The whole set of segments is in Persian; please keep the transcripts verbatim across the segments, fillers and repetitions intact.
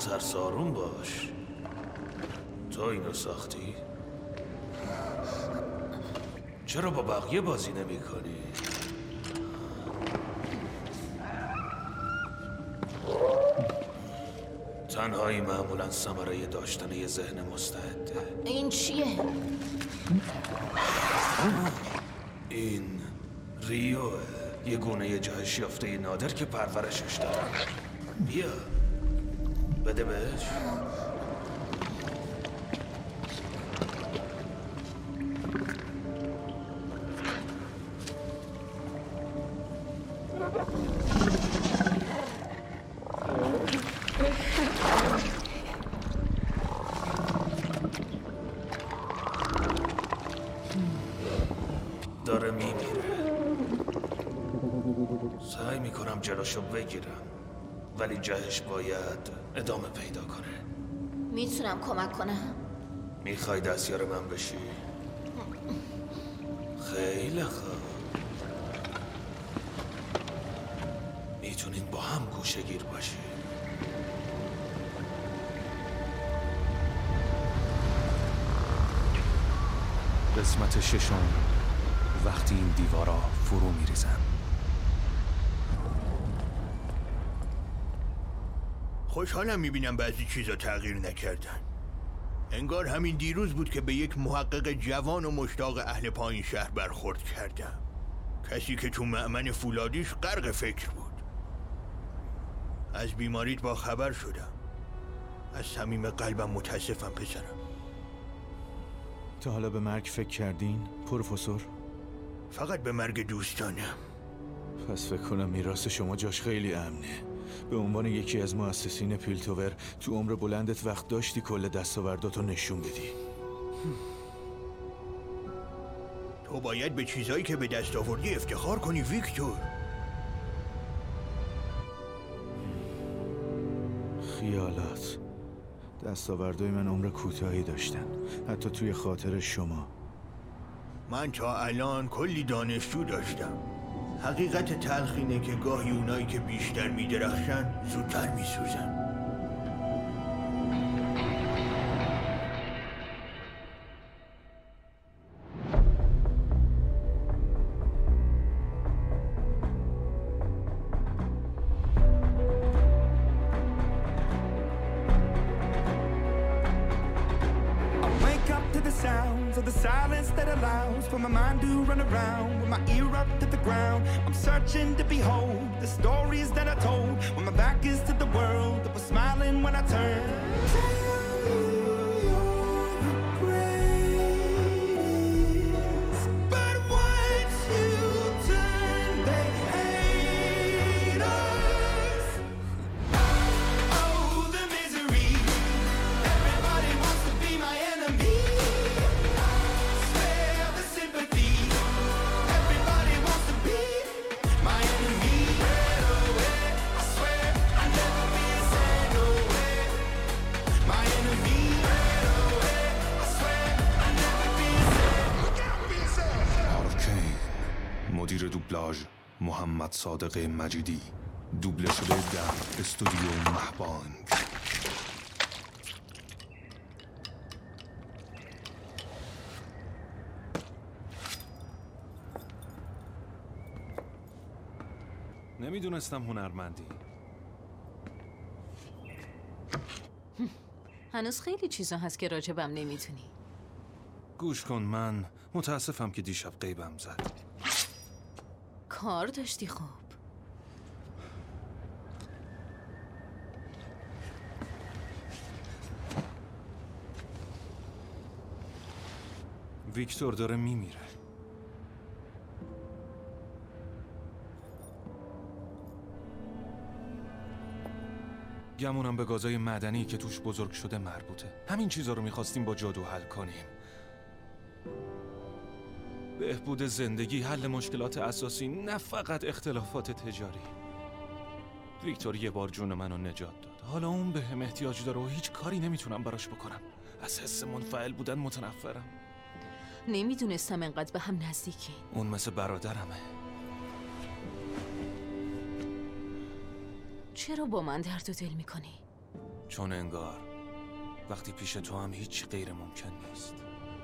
ترس آروم باش. تو اینو ساختی؟ چرا با بقیه بازی نمی کنی؟ تنهایی معمولا ثمره داشتن یه ذهن مستعده. این چیه؟ این ریوه، یه گونه جهش یافته نادر که پرورشش دارن. بیا بده بهش. داره میمیره. سعی میکنم جلوشو بگیرم، ولی جهش باید ادامه پیدا کنه. میتونم کمک کنم؟ میخوای دستیار من بشی؟ خیلی خوب. میتونین با هم گوشه گیر باشی. قسمت ششم، وقتی این دیوارا فرو میریزن. خوشحالم میبینم بعضی چیزا تغییر نکردن. انگار همین دیروز بود که به یک محقق جوان و مشتاق اهل پایین شهر برخورد کردم. کسی که تو مأمن فولادیش غرق فکر بود. از بیماریت با خبر شدم. از صمیم قلبم متاسفم پسرم. تا حالا به مرگ فکر کردین پروفسور؟ فقط به مرگ دوستانم. پس فکر کنم میراث شما جاش خیلی امنه. به عنوان یکی از مؤسسین پیلتوور تو عمر بلندت وقت داشتی کل دستاورداتو نشون بدی. تو باید به چیزایی که به دست آوردی افتخار کنی ویکتور. خیالات. دستاوردهای من عمر کوتاهی داشتن، حتی توی خاطر شما. من تا الان کلی دانشجو داشتم. حقیقت تلخ اینه که گاهی اونایی که بیشتر میدرخشن زودتر میسوزن. Of the silence that allows for my mind to run around with my ear up to the ground. I'm searching to behold the stories that I told when my back is to the world that was smiling when I turned. مدیر دوبلاژ محمد صادق مجیدی. دوبله شده در استودیو مهبانگ. نمیدونستم هنرمندی. هنوز خیلی چیزا هست که راجبم نمیتونی. گوش کن، من متاسفم که دیشب غیبم زد. کار داشتی خوب. ویکتور داره میمیره. گمونم به گازای معدنی که توش بزرگ شده مربوطه. همین چیزا رو میخواستیم با جادو حل کنیم. بهبود زندگی، حل مشکلات اساسی، نه فقط اختلافات تجاری. ویکتور یه بار جون منو نجات داد. حالا اون به هم احتیاج داره و هیچ کاری نمیتونم براش بکنم. از حس منفعل بودن متنفرم. نمیدونستم انقدر به هم نزدیکی. اون مثل برادرمه. چرا با من درد و دل میکنی؟ چون انگار وقتی پیش تو هم هیچ غیر ممکن نیست.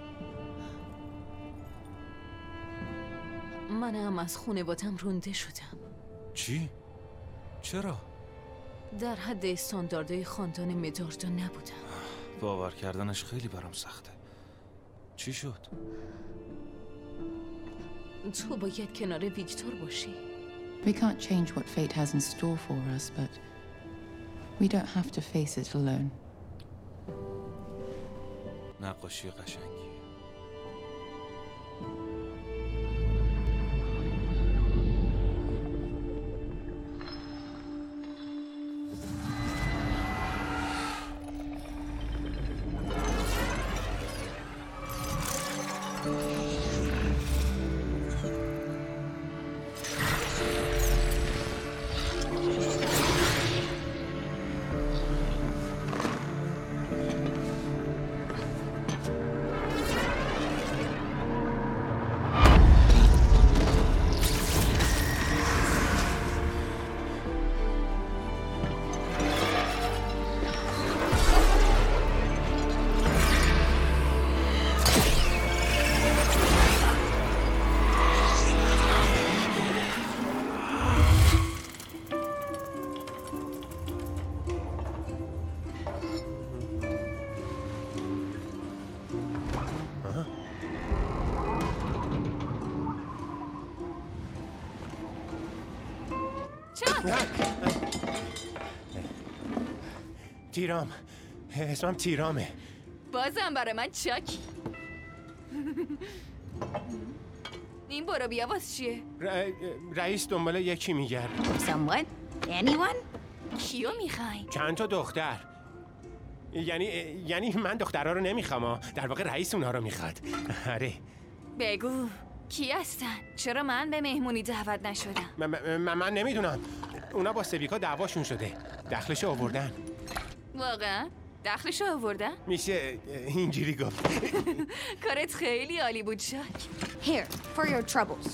منم از خانوادم رونده شدم. چی؟ چرا؟ در حد استانداردهای خاندان مداردو نبودم. باور کردنش خیلی برام سخته. چی شد؟ تو باید کنار ویکتور باشی. We can't change what fate has in store for us, but we don't have to face it alone. نقاشی قشنگی. تیرام، اسمم تیرامه. بازم برای من چاکی. این برو بیا واس چیه؟ رئیس دنبال یکی میگرد. Someone? Anyone? کیو میخوای؟ چند تا دختر. یعنی یعنی من دخترها رو نمیخوام، در واقع رئیس اونها رو میخواد. آره. بگو کی هستن؟ چرا من به مهمونی دعوت نشدم؟ من, من, من نمیدونم. اونا با سبیکا دعواشون شده. دخلشو آوردن. واقعا؟ دخلشو آوردن؟ میشه اینجوری گفت. کارت خیلی عالی بود شاک. Here, for your troubles.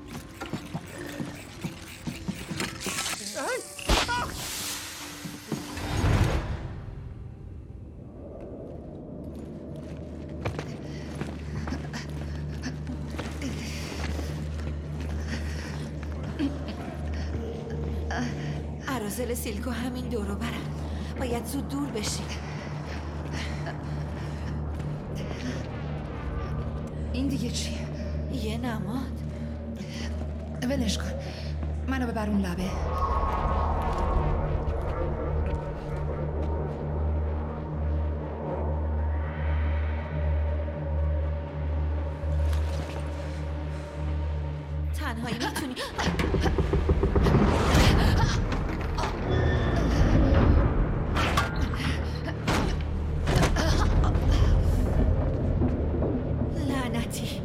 عرازل سیلکو همین دورو برن. باید زود دور بشی. این دیگه چیه؟ یه نماد. ولش کن. منو ببر اون لبه. تنهایی میتونی. لعنتی.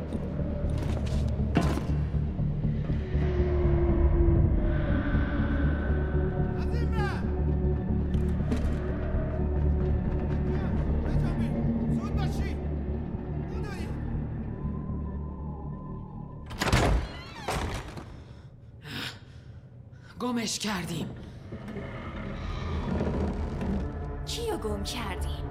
گمش کردیم. کیو گم کردیم؟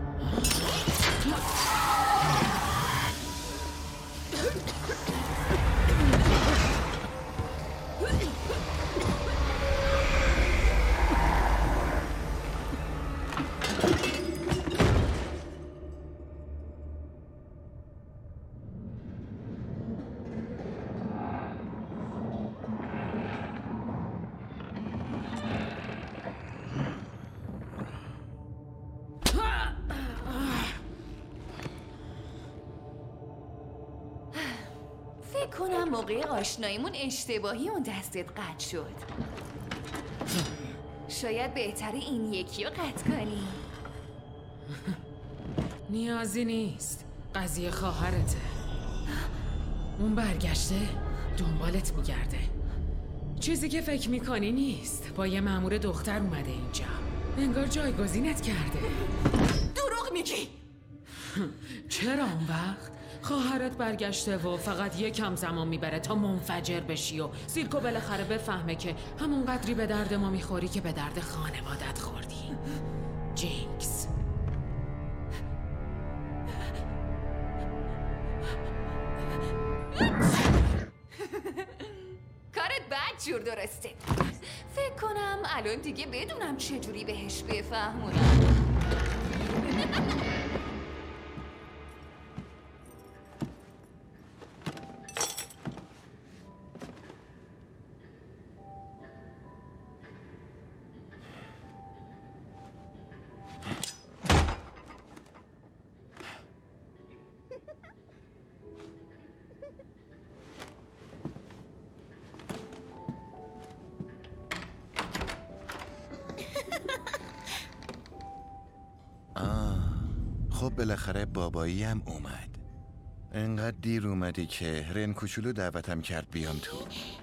فکر کنم موقع آشناییمون اشتباهی اون دستت قطع شد. شاید بهتره این یکی رو قطع کنی. نیازی نیست. قضیه خواهرته. اون برگشته دنبالت میگرده. چیزی که فکر میکنی نیست. با یه مأمور دختر اومده اینجا. انگار جایگزینت کرده. دروغ میگی. چرا اون وقت؟ خواهرت برگشته و فقط یکم زمان میبره تا منفجر بشی و سیرکو بالاخره بفهمه که همون قدری به درد ما میخوری که به درد خانوادت خوردی. جینکس. کارت بد جور درسته. فکر کنم الان دیگه بدونم چجوری بهش بفهمونم. خب بالاخره بابایی هم اومد. انقدر دیر اومدی که رن کوچولو دعوتم کرد بیام تو.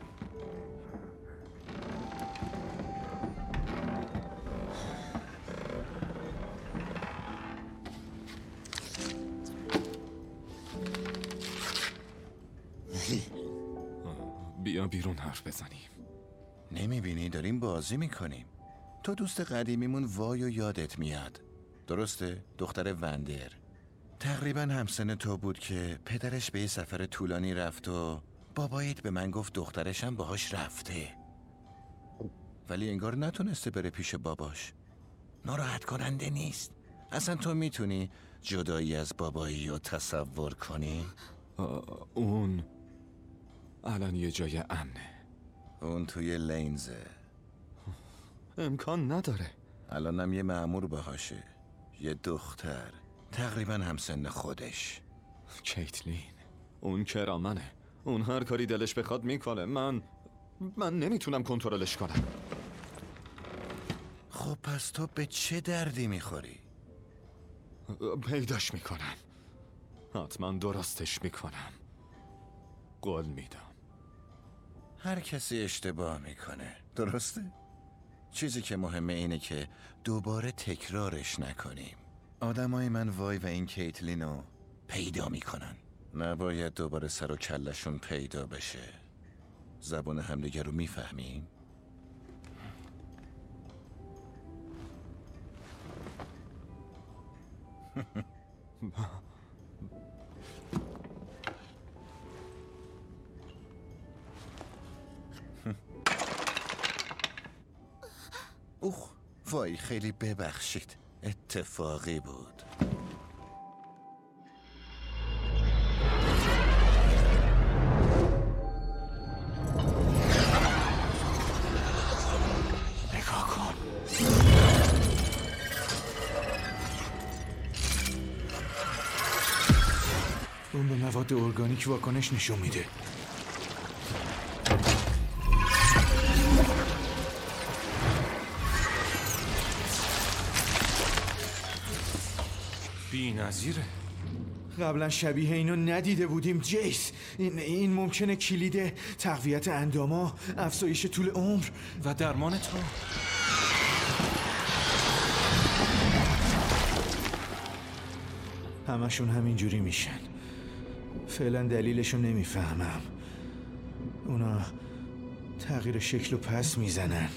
بیا بیرون حرف بزنیم. نمیبینی داریم بازی میکنیم. تو دوست قدیمیمون وای و یادت میاد. درسته؟ دختر وندر تقریبا همسن تو بود که پدرش به یه سفر طولانی رفت و بابایت به من گفت دخترشم باهاش رفته، ولی انگار نتونسته بره پیش باباش. ناراحت کننده نیست؟ اصلا تو میتونی جدایی از بابایی رو تصور کنی؟ اون الان یه جای امنه. اون توی لینزه. امکان نداره. الانم یه مأمور باهاشه، یه دختر تقریبا همسن خودش. کیتلین اون کرامنه. اون هر کاری دلش بخواد میکنه. من من نمیتونم کنترلش کنم. خب پس تو به چه دردی میخوری؟ پیداش میکنم. حتما درستش میکنم. قول میدم. هر کسی اشتباه میکنه، درسته؟ چیزی که مهمه اینه که دوباره تکرارش نکنیم. آدمای من وای و این کیتلینو پیدا میکنن. نباید دوباره سر و کلشون پیدا بشه. زبان همدیگه رو میفهمیم؟ اوه وای خیلی ببخشید، اتفاقی بود. نگاه کن. اون به مواد ارگانیک واکنش نشون میده. بی نظیره. قبلا شبیه اینو ندیده بودیم جیس. این, این ممکنه کلید تقویت انداما، افزایش طول عمر و درمان تو. همشون همینجوری میشن. فعلا دلیلشو نمیفهمم. اونا تغییر شکل و پس میزنن.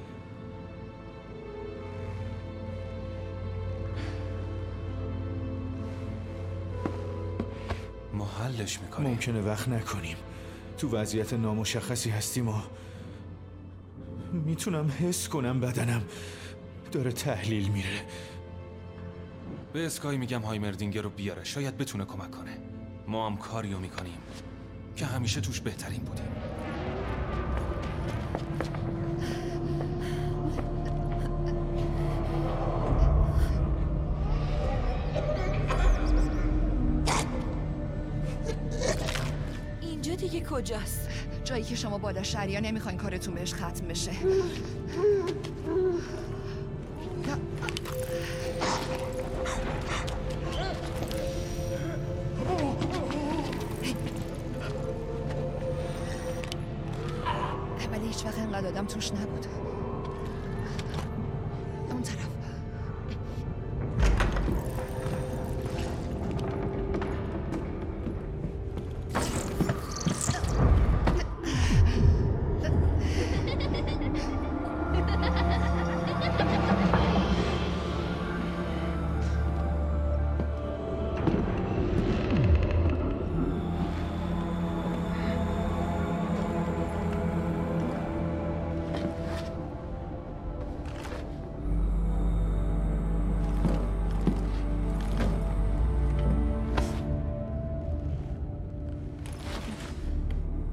ما حلش میکنیم. ممکنه وقت نکنیم. تو وضعیت نامشخصی هستیم و میتونم حس کنم بدنم داره تحلیل میره. به اسکای میگم هایمردینگر رو بیاره، شاید بتونه کمک کنه. ما هم کاریو میکنیم که همیشه توش بهترین بودیم. اینجا دیگه کجاست؟ جایی که شما بالا شهریا نمیخواین کارتون بهش ختم بشه. ولی هیچ وقت اینقدر آدم توش نبود. اون طرف.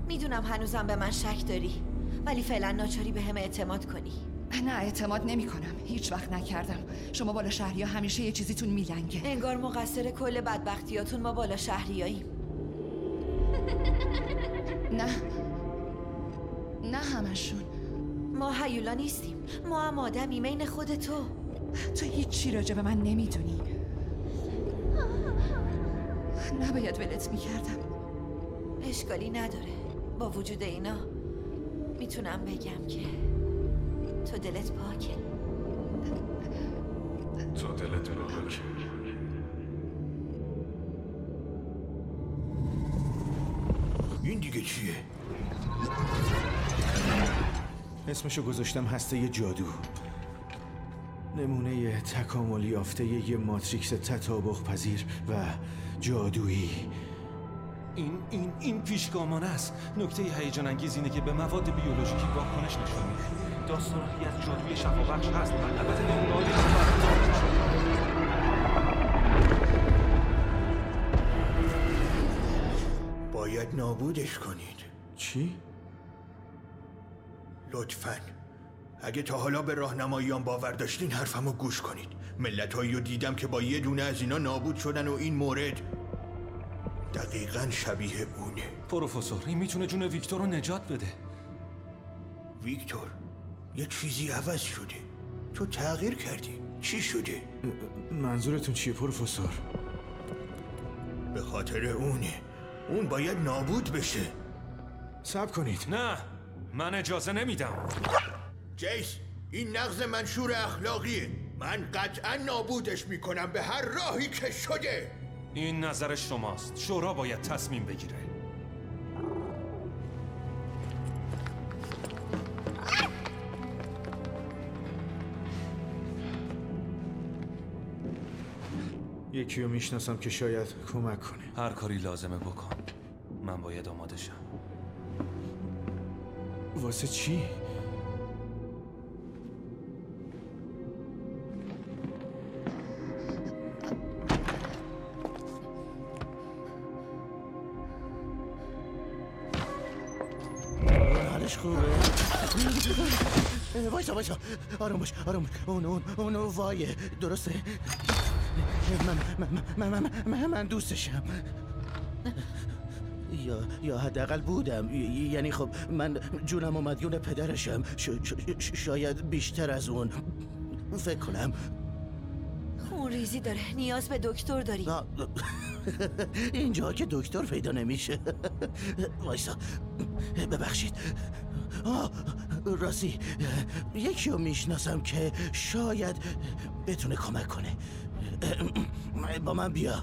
میدونم هنوزم به من شک داری، ولی فعلا ناچاری به هم اعتماد کنی. نه اعتماد نمی کنم. هیچ وقت نکردم. شما بالا شهری ها همیشه یه چیزیتون میلنگه. انگار مقصر کل بدبختیاتون ما بالا شهریاییم. نه نه همشون. ما هیولا نیستیم، ما هم آدمیم عین خود تو. تو هیچ چی راجع به من نمیدونی. نباید ولت میکردم. اشکالی نداره. با وجود اینا میتونم بگم که تو دلت پاکه. تو دلت پاکه. این دیگه چیه؟ اسمشو گذاشتم هسته جادو. نمونه تکامل یافته یه ماتریکس تطابق پذیر و جادویی. این این این پیشگامانه است. نکته هیجان انگیز اینه که به مواد بیولوژیکی واکنش نشون میده. داستانی از جادوی شفابخش هست. البته نمونه‌های باید نابودش کنید. چی؟ لطفاً اگه تا حالا به راهنماییان باور داشتین حرفمو گوش کنید. ملت‌هایی رو دیدم که با یه دونه از اینا نابود شدن و این مورد دقیقاً شبیه اونه. پروفسور این میتونه جون ویکتور رو نجات بده. ویکتور یه چیزی عوض شده. تو تغییر کردی. چی شده؟ منظورتون چیه پروفسور؟ به خاطر اونه. اون باید نابود بشه. صبر کنید. نه من اجازه نمیدم. جیس این نقض منشور اخلاقیه. من قطعا نابودش میکنم به هر راهی که شده. این نظر شماست. شورا باید تصمیم بگیره. یکی رو میشناسم که شاید کمک کنه. هر کاری لازمه بکن. من باید آماده شم. واسه چی؟ حالش خوبه؟ وایسا وایسا آروم باش آروم باش. اون اون اون وایه درسته؟ من من من من من, من دوستشم. یا یا حداقل بودم. یعنی خب من جونم و مدیون پدرشم. ش... ش... شاید بیشتر از اون فکر کنم. خون ریزی داره. نیاز به دکتر داری. اینجا که دکتر پیدا نمیشه. وایسا ببخشید. آه راستی یکی رو میشناسم که شاید بتونه کمک کنه. با من بیا.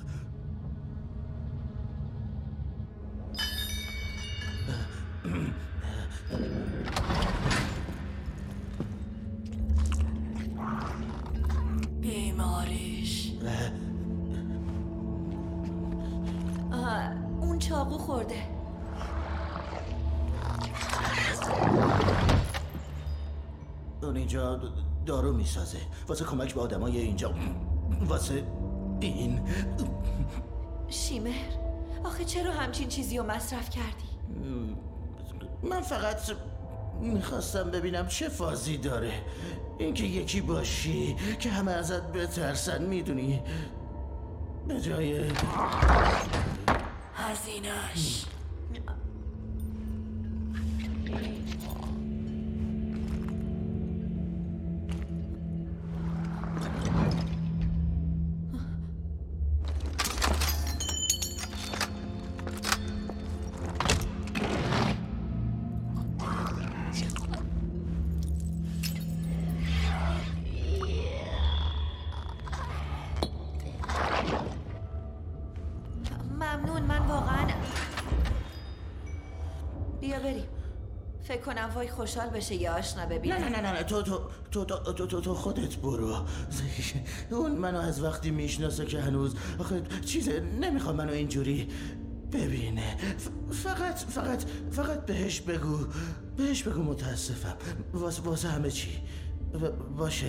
بیماریش اون چاقو خورده. اون اینجا دارو میسازه واسه کمک به آدمای اینجا. واسه این شیمر آخه چرا همچین چیزی رو مصرف کردی؟ من فقط میخواستم ببینم چه فازی داره. اینکه یکی باشی که همه ازت بترسن میدونی به جای هزینه‌اش. ممنون. من واقعا بیا بریم. فکر کنم وای خوشحال بشه یه آشنا ببینه. نه نه نه نه تو تو تو تو تو, تو, تو خودت برو. اون منو از وقتی میشناسه که هنوز آخه چیزه نمیخوام منو اینجوری ببینه. فقط فقط فقط بهش بگو بهش بگو متاسفم واسه واسه همه چی باشه.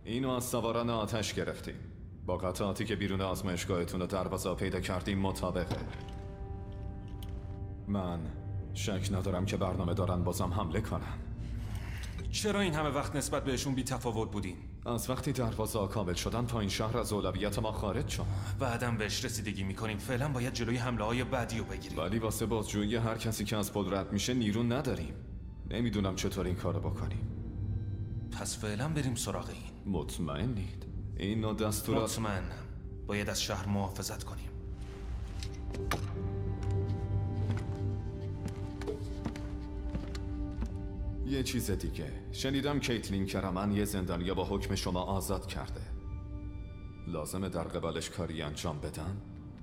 اینو از سواران آتش گرفتیم. با قطعاتی که بیرون آزمایشگاهتون رو دروازه پیدا کردیم مطابقه. من شک ندارم که برنامه دارن بازم حمله کنن. چرا این همه وقت نسبت بهشون بی تفاوت بودین؟ از وقتی دروازه کامل شدن پایین شهر از اولویت ما خارج شد. بعدم بهش رسیدگی میکنیم. فعلا باید جلوی حمله های بعدی رو بگیریم. ولی واسه بازجویی هر کسی که از پل رد میشه نیرو نداریم. نمیدونم چطور این کارو بکنیم. پس فعلا بریم سراغ این. مطمئنید؟ این نوع دستورات؟ مطمئنم. باید از شهر محافظت کنیم. یه چیز دیگه، شنیدم کیتلین کرمن یه زندانیا با حکم شما آزاد کرده. لازمه در قبالش کاری انجام بدن؟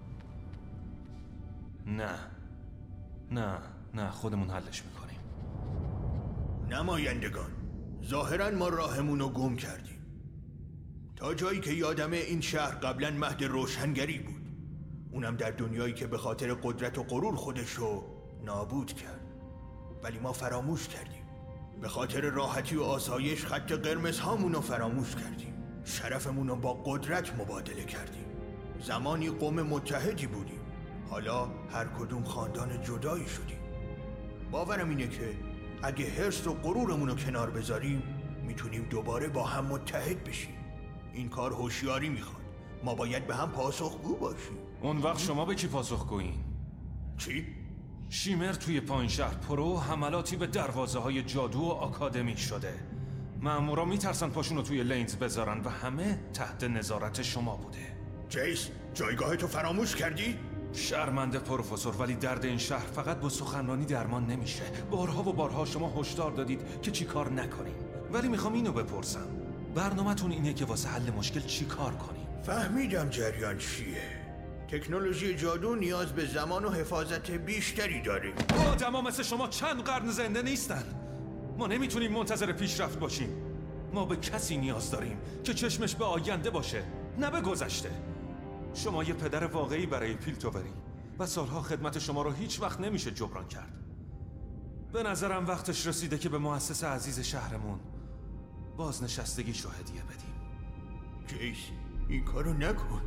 نه نه نه خودمون حلش میکنیم. نمایندگان، ظاهرا ما راهمون رو گم کردیم. تا جایی که یادمه این شهر قبلا مهد روشنگری بود، اونم در دنیایی که به خاطر قدرت و غرور خودشو نابود کرد. ولی ما فراموش کردیم. به خاطر راحتی و آسایش خط قرمز هامون رو فراموش کردیم. شرفمون رو با قدرت مبادله کردیم. زمانی قوم متحدی بودیم، حالا هر کدوم خاندان جدایی شدیم. باورم اینه که اگه حرص و غرورمون رو کنار بذاریم میتونیم دوباره با هم متحد بشیم. این کار هوشیاری میخواد. ما باید به هم پاسخگو باشیم. اون وقت شما به کی پاسخگویین؟ چی؟ شیمر توی پایین شهر پرو حملاتی به دروازه های جادو و آکادمی شده. مامورا میترسن پاشونو توی لینز بذارن و همه تحت نظارت شما بوده. جیس، جایگاه تو فراموش کردی؟ شرمنده پروفسور، ولی درد این شهر فقط با سخنرانی درمان نمیشه. بارها و بارها شما هشدار دادید که چی کار نکنیم. ولی میخوام اینو بپرسم، برنامه‌تون اینه که واسه حل مشکل چی کار کنیم؟ فهمیدم جریان چیه. تکنولوژی جادو نیاز به زمان و حفاظت بیشتری داره. آدما مثل شما چند قرن زنده نیستن. ما نمیتونیم منتظر پیشرفت باشیم. ما به کسی نیاز داریم که چشمش به آینده باشه، نه به گذشته. شما یه پدر واقعی برای پیلتووری و سالها خدمت شما رو هیچ وقت نمیشه جبران کرد. به نظرم وقتش رسیده که به مؤسس عزیز شهرمون بازنشستگیش رو هدیه بدیم. جیس، این کارو نکن.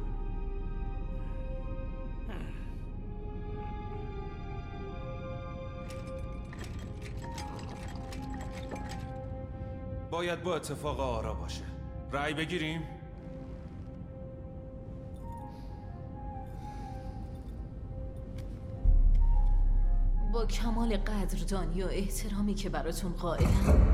باید با اتفاق آرا باشه. رأی بگیریم؟ با کمال قدردانی و احترامی که براتون قائلم،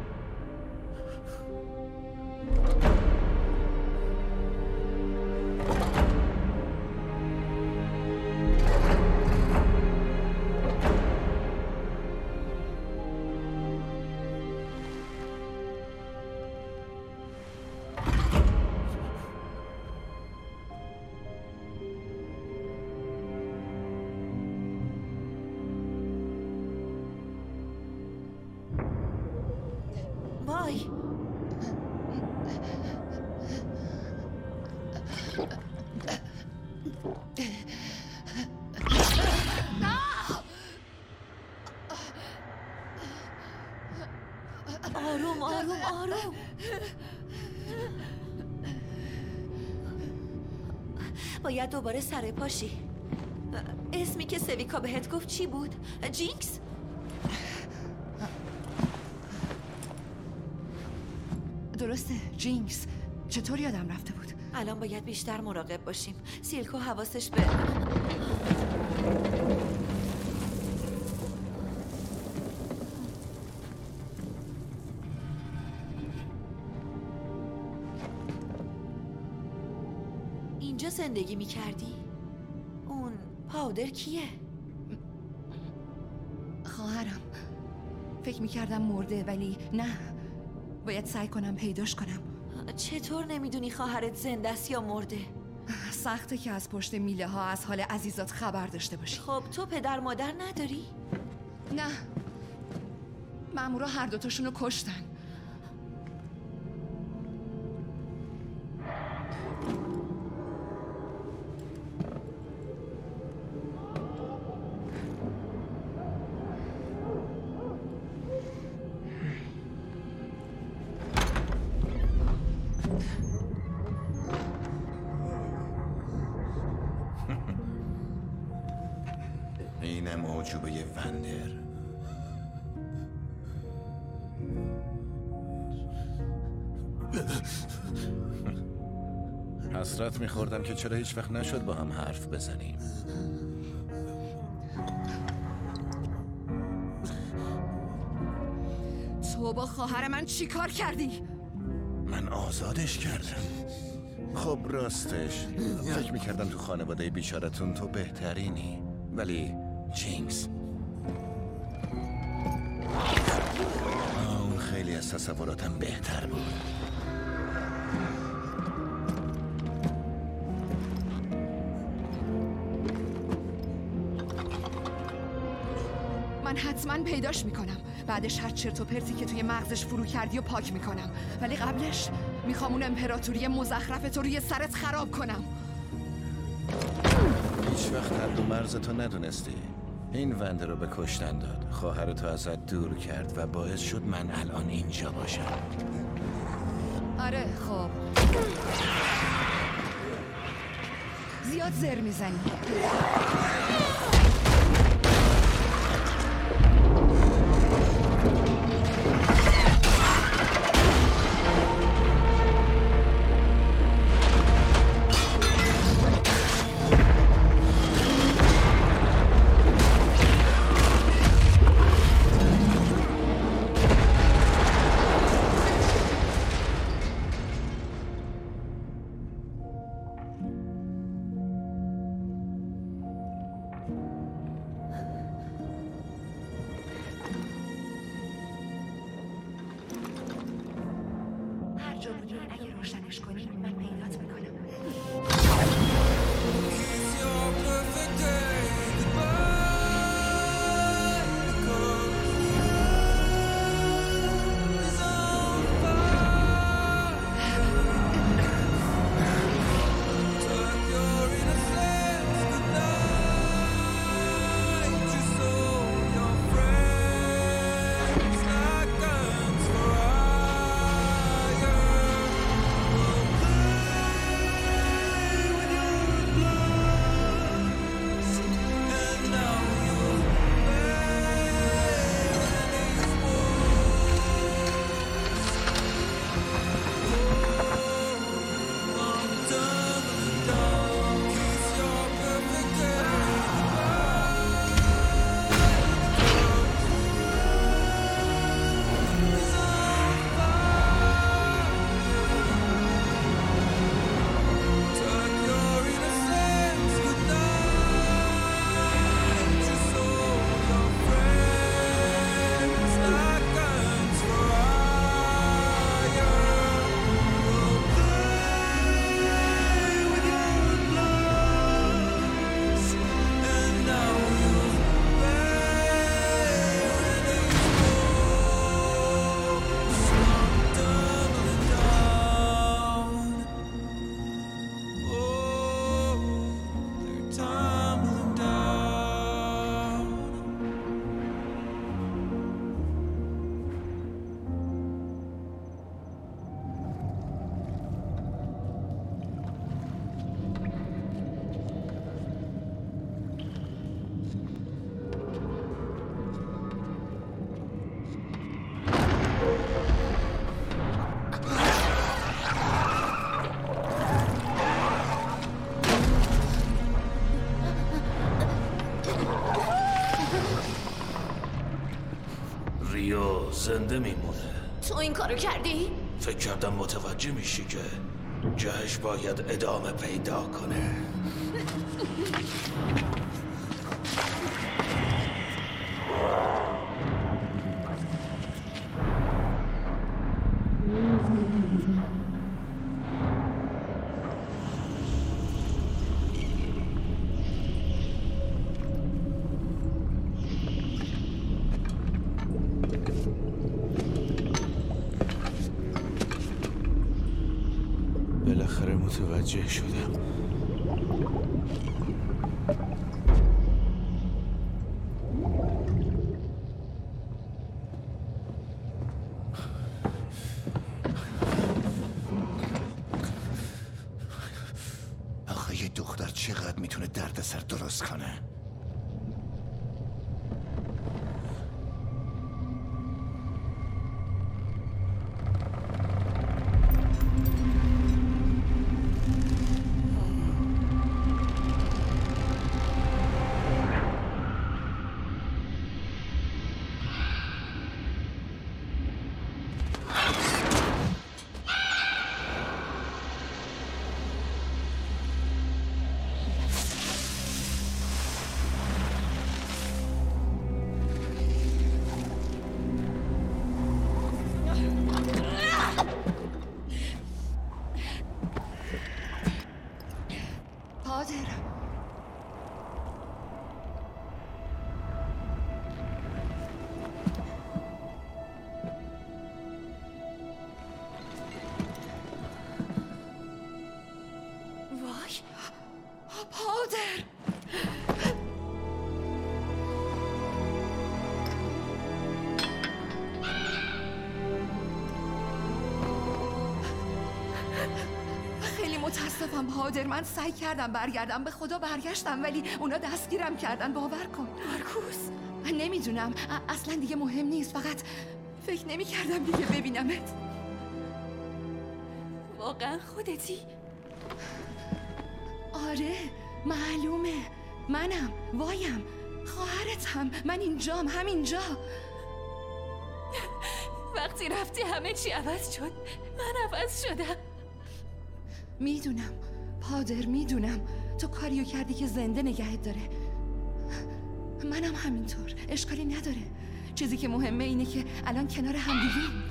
وای آروم آروم آروم. باید دوباره سر پاشی. اسمی که سویکا بهت گفت چی بود؟ جینکس؟ درسته، جینکس. چطور یادم رفته بود؟ الان باید بیشتر مراقب باشیم. سیلکو حواسش به اینجا زندگی می کردی؟ اون پاودر کیه؟ خواهرم. فکر می کردم مرده، ولی نه. باید سعی کنم پیداش کنم. چطور نمیدونی خواهرت زنده است یا مرده؟ سخته که از پشت میله ها از حال عزیزات خبر داشته باشی. خب تو پدر مادر نداری؟ نه، مامورا هر دوتاشونو کشتن. چوبه وندر. حسرت میخوردم که چرا هیچ وقت نشد با هم حرف بزنیم. تو با خواهر من چی کار کردی؟ من آزادش کردم. خب راستش فکر میکردم تو خانواده بیچارتون تو بهترینی، ولی جینکس اون خیلی از تصوراتم بهتر بود. من حتما پیداش میکنم. بعدش هر چرت و پرتی که توی مغزش فرو کردی و پاک میکنم، ولی قبلش میخوام اون امپراتوری مزخرف تو روی سرت خراب کنم. هیچ وقت حد و مرز تو ندونستی. این ونده رو به کشتن داد، خواهر تو ازت دور کرد و باعث شد من الان اینجا باشم. آره خب زیاد زر میزنی. زنده میمونه. تو این کارو کردی؟ فکر کردم متوجه میشی که جهش باید ادامه پیدا کنه. بالاخره متوجه شدم. آخه یه دختر چقدر میتونه دردسر درست کنه؟ متاسفم پادر، من سعی کردم برگردم، به خدا برگشتم، ولی اونا دستگیرم کردن. باور کن. مارکوس نمیدونم، اصلا دیگه مهم نیست، فقط فکر نمی کردم دیگه ببینمت. واقعا خودتی؟ آره معلومه، منم، وایم، خواهرتم، من اینجام، همینجا. وقتی رفتی همه چی عوض شد، من عوض شدم. میدونم پادر، میدونم تو کاریو کردی که زنده نگهت داره، منم همینطور، اشکالی نداره. چیزی که مهمه اینه که الان کنار همدیگیم.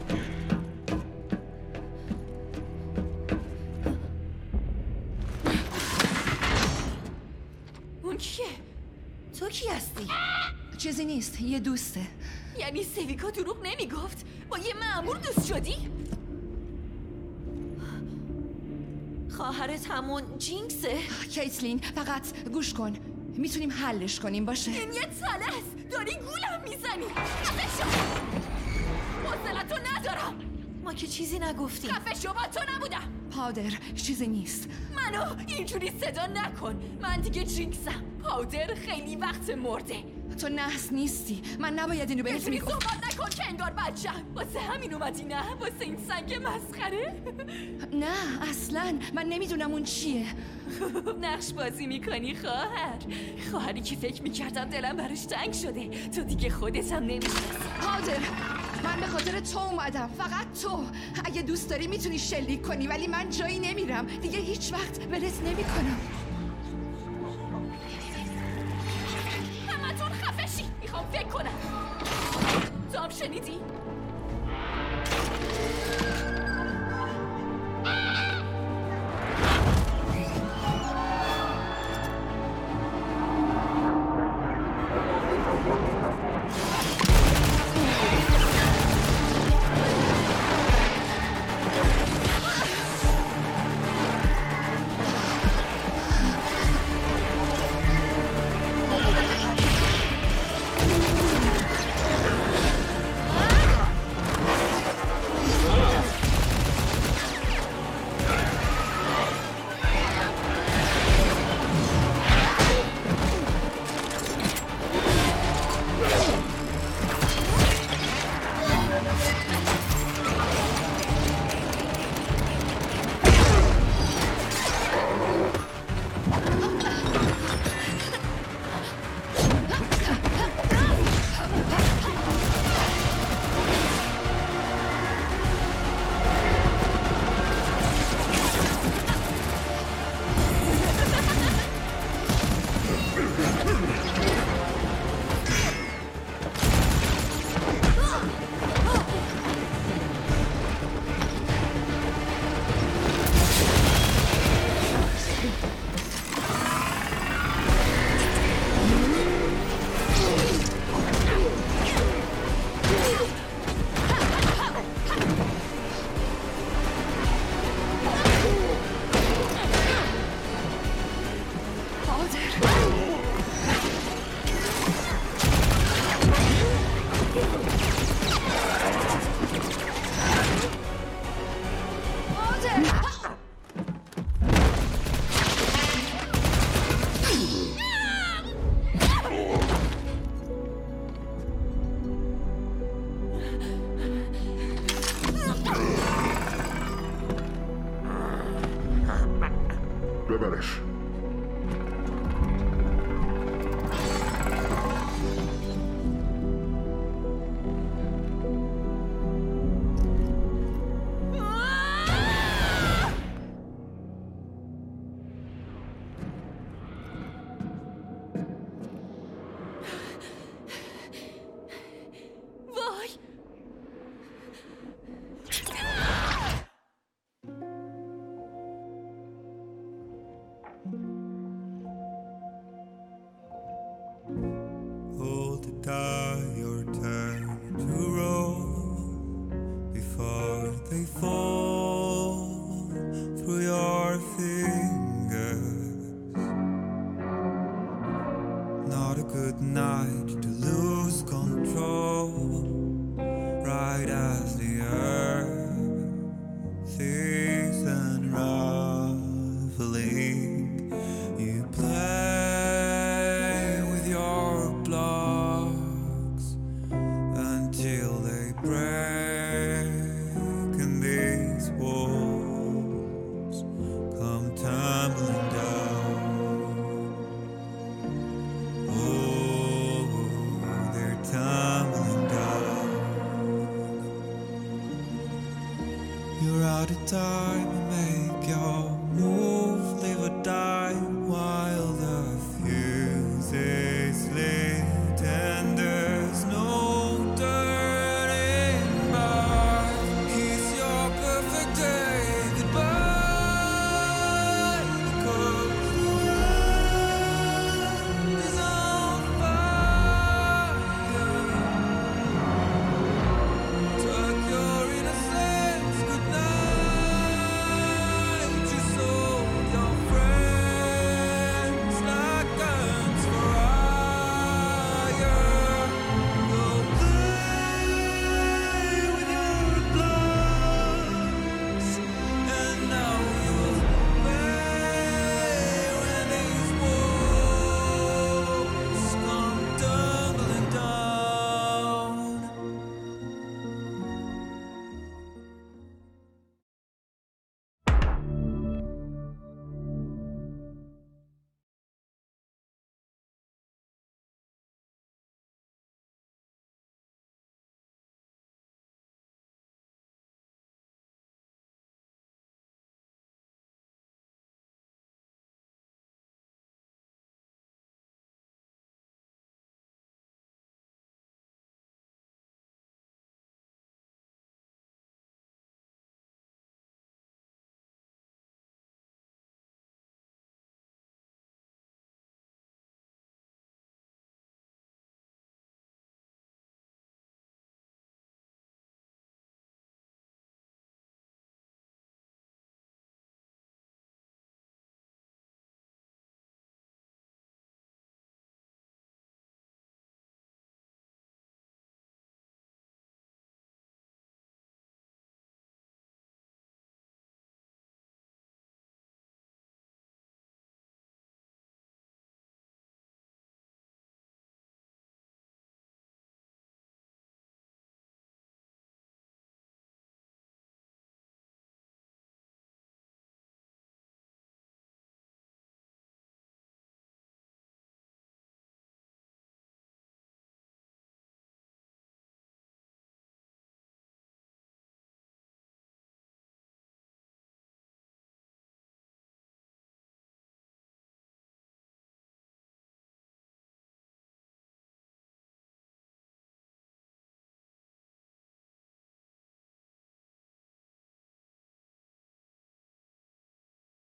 اون کیه؟ تو کی هستی؟ چیزی نیست، یه دوسته. یعنی سویکا دروغ نمیگفت؟ با یه مأمور دوست شدی؟ خواهرت همون جینکسه؟ کیتلین فقط گوش کن، میتونیم حلش کنیم باشه؟ این یه تله است، داری گولم میزنی. خفه شو، حوصله‌تو ندارم. ما که چیزی نگفتیم. خفه شو، با تو نبودم. پادر چیزی نیست. منو اینجوری صدا نکن، من دیگه جینکسم. پادر خیلی وقت مرده. تو نحس نیستی، من نباید اینو بهت اینجوری میگم. صحبت نکن که انگار بچه‌م. واسه همین اومدی نه؟ واسه این سنگ مسخره؟ نه اصلا، من نمیدونم اون چیه. نقش بازی میکنی خواهر. خواهری که فکر میکردم دلم براش تنگ شده، تو دیگه خودت هم نمیشناسی. پادر من به خاطر تو اومدم، فقط تو. اگه دوست داری میتونی شلیک کنی، ولی من جایی نمیرم دیگه، هیچ وقت ولت نمیکنم. همتون خفه شی، میخوام فکر کنم. تو هم شنیدی؟ ببرش. break and these walls come tumbling down. Oh, they're tumbling down. You're out of time to make your